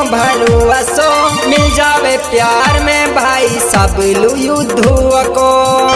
भरोसो मिल जावे प्यार में भाई सब लू युद्धुआ को।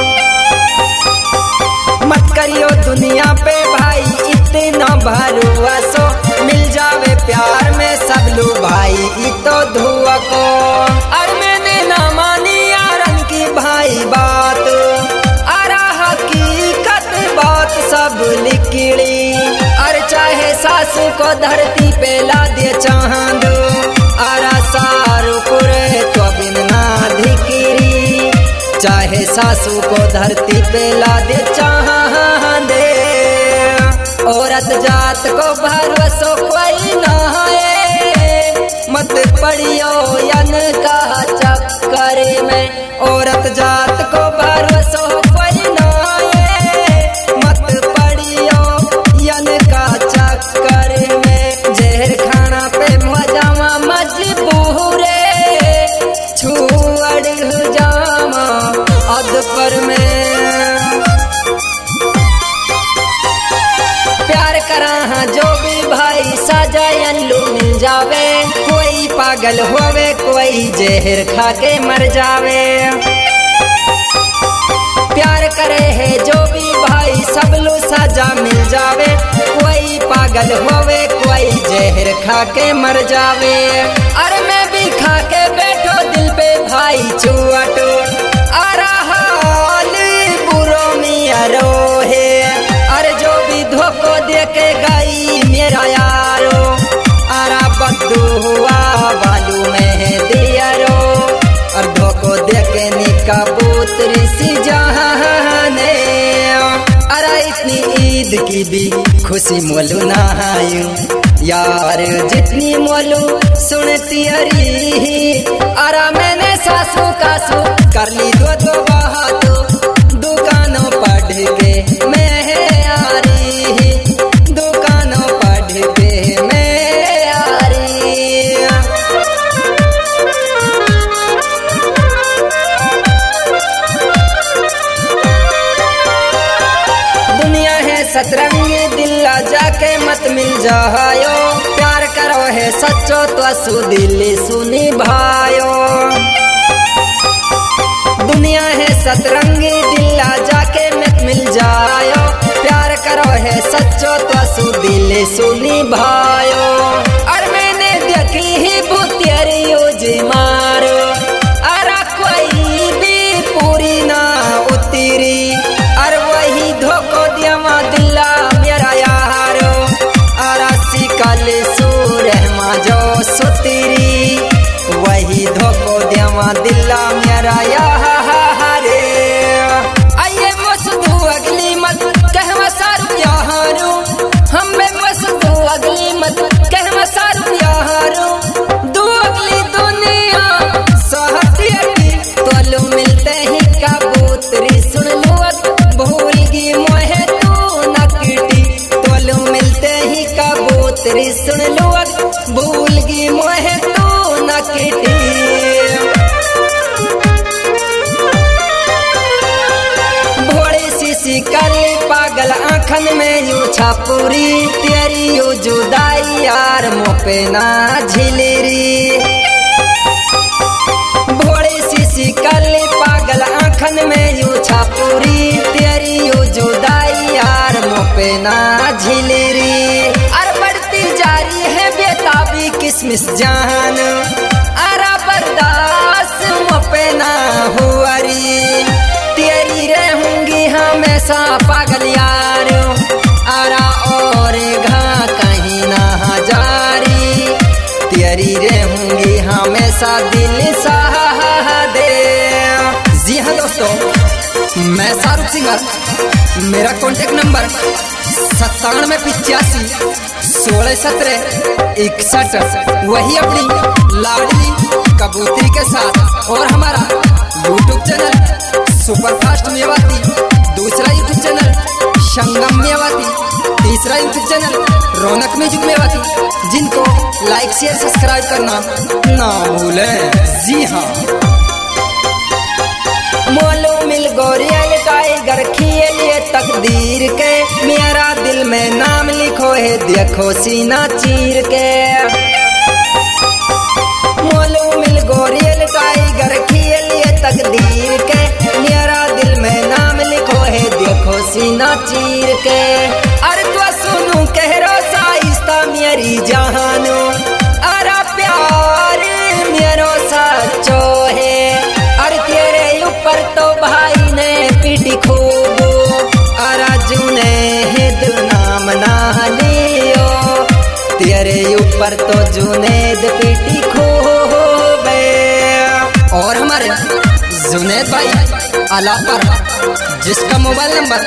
मत करियो दुनिया पे भाई इतना भरोसो मिल जावे प्यार में सब लू भाई इतो धुआ को। और मैंने ना मानी यारन की भाई बात अरा हकीकत बात सब लिखड़ी। और चाहे सासू को धरती पे ला दे चांद अरा सारुपुर तो बिन ना धिकरी। चाहे सासू को धरती पे ला दे चांद औरत जात को भरोसो कोई ना है। मत पड़ियो यन का चक्कर में औरत जात को भरोसो कोई ना है। मत पड़ियो यन का चक्कर में जहर खाना पे मजामा मजबूरे छुअड़ जामा अद पर में। प्यार करा जो भी भाई सजायन लू मिल जावे। कोई पागल होवे कोई जहर खा के मर जावे। प्यार करे है जो भी भाई सब लू सजा मिल जावे। कोई पागल होवे कोई जहर खा के मर जावे। अरे मैं भी खा के बैठो दिल पे भाई चुअटो अरा हाल बुरो मिया रोहे। अरे जो भी धोखो दे के गई मेरा यारो अरा बद्दू हुआ बालू में दिया रो। और धोखो दे के निकबूतरी सी जहाने अरा इतनी ईद की भी खुशी मोलू ना आयू यार जितनी मोलू सुनती अरी। अरा मैंने सासू कासू कर ली दो बातों दुकानों पढ़ के मैं आ रही। दुकानों पढ़ के मैं आ रही। दुनिया है सतरंगी दिल्ला जाके मत मिल जायो। प्यार करो है सच्चो तो सु दिल सुनी भायो। दुनिया है सतरंगी दिल्ला जाके मत मिल जायो। प्यार करो है सच्चो तो सु दिल सुनी भायो। और मैंने देखी ही भूतियरी जी मारो अरा कोई भी पूरी ना उतरी। और वही धोखो दिया दिल्ला मेरा यारो अरा सिकल सूरहमा जो सुतरी। वही धोखो दिया दिल्ला मेरा यारो। आइए मसदू अगली मत कहवा सारू यारो। हमें मसदू अगली मत कहवा सारू यारो। दो अगली दुनिया सहती तोलू मिलते ही कबूतरी सुन लो भूलगी मोहे तू नकटी। तोलू मिलते ही कबूतरी सुन लो भूलगी मोहे तू नकटी। काली पागल आँखन में यू छापुरी तेरी यू जुदाई यार मोपे ना झिलेरी। भोड़ी सी काली पागल आँखन में यू छापुरी तेरी यू जुदाई यार मोपे ना झिलेरी। और बढ़ती जारी है बेताबी किसमिस जान अरा बर्दाश्त मोपे ना हुआरी। तेरी रहूंगी हमेशा पागल यारो अरा और घा कहीं ना जारी। तेरी रहूंगी हमेशा दिल सा दे। जी हाँ दोस्तों मैं शाहरुख सिंगर। मेरा कॉन्टेक्ट नंबर 9785 1617 61। वही अपनी लाडली कबूतरी के साथ। और हमारा यूट्यूब चैनल सुपरफास्ट मेवाती, दूसरा यूट्यूब चैनल संगम मेवाती, तीसरा YouTube channel Raunak music Mewati. जिनको लाइक शेयर सब्सक्राइब करना ना भूलें। जी हाँ मोलू मिल गोरियल टाइगर खिए तकदीर के। मेरा दिल में नाम लिखो है देखो सीना चीर के। तकदीर के, मेरा दिल में नाम लिखो है देखो सीना चीर के। अरे तो सुनू कह रो साइस्ता मेरी जहानो, अरे प्यार मेरो सच्चो है। अरे तेरे ऊपर तो भाई ने पीटी खूब, अरे जुनैद नाम ना लियो, तेरे ऊपर तो जुनैद पीटी खूब। और हमारे जुनैद भाई आला पर, जिसका मोबाइल नंबर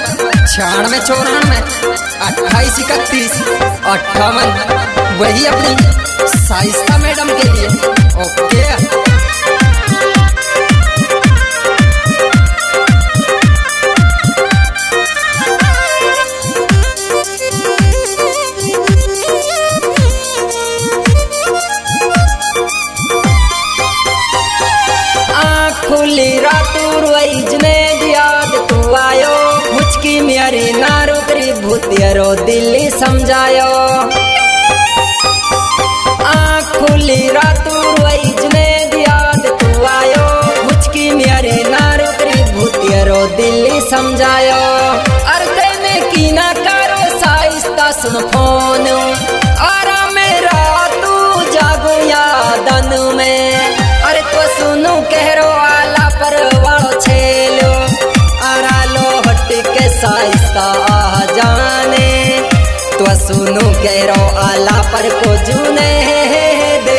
9694283158, वही अपनी साइस्ता मैडम के लिए। ओके खुली रात रोई जुनैद याद तू आयो, मुझकी मेरी नारो करी भूतियरो दिल्ली समझायो। खुली रात रोई जुनैद याद तू आयो, मुझकी मेरी नारो करी भूतियरो दिल्ली समझायो। अर्थे में की ना करो साइस्ता सुन फोन, आरा मेरा तू जागो यादन में। अरे तो सुनू कह रो आला पर वालो छेलो, आरा लो हट्टी के साइस्ता आ जाने। तो सुनू कह रो आला पर को जुने दे।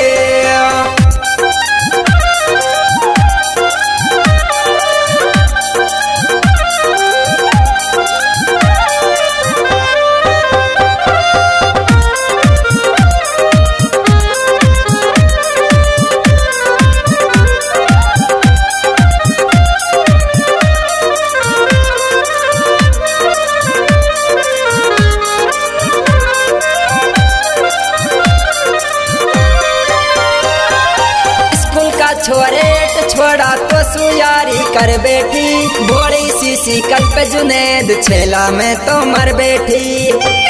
छोरेट छोड़ा तो सुयारी कर बैठी, भोड़ी सी कल पे जुनैद छेला में तो मर बैठी।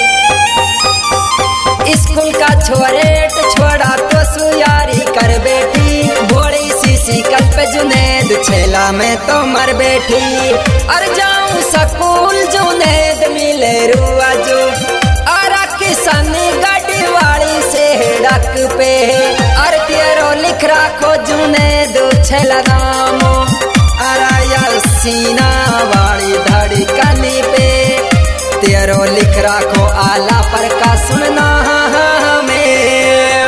स्कूल का छोरेट छोड़ा तो सुयारी कर बैठी, भोड़ी सी कल पे जुनैद छेला में तो मर बैठी। अर जाऊं स्कूल जुनैद मिले रुआ जो, अरा किसान गाड़ी वाली से डक पे। अर तेरो लिख राखो जुनैद छेला नामो, अरा या सीना वाली धड़कनी पे। तेरो लिख राखो आला पर का सुनना में।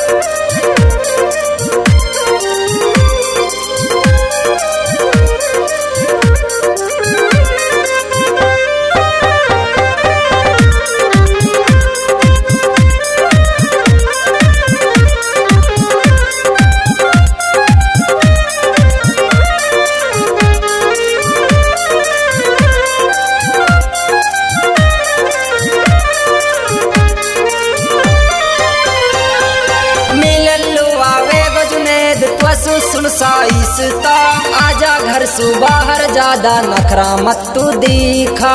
सुन साइस्ता आजा घर सु बाहर, ज्यादा नखरा मत तू दिखा।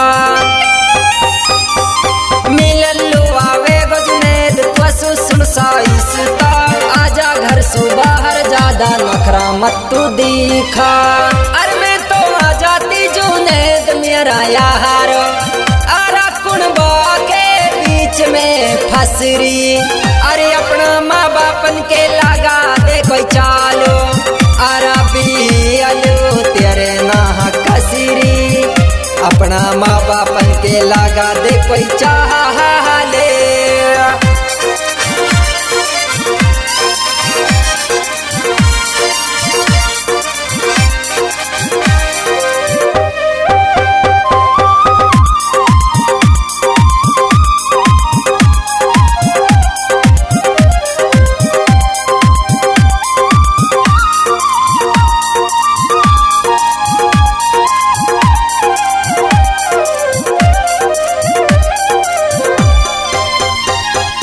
मिलल्लू आवे जुनैद त्वसु सुन साइस्ता आजा घर सु बाहर, ज्यादा नखरा मत तू दिखा। अरे मैं तो आ जाती जुनैद मेरा यार, अरा कुनबा के बीच में फसरी। अरे अपना माँ बापन के लगा दे कोई चालो, अरा बियालो तेरे ना कसरी। अपना माँ बापन के लगा दे कोई चाह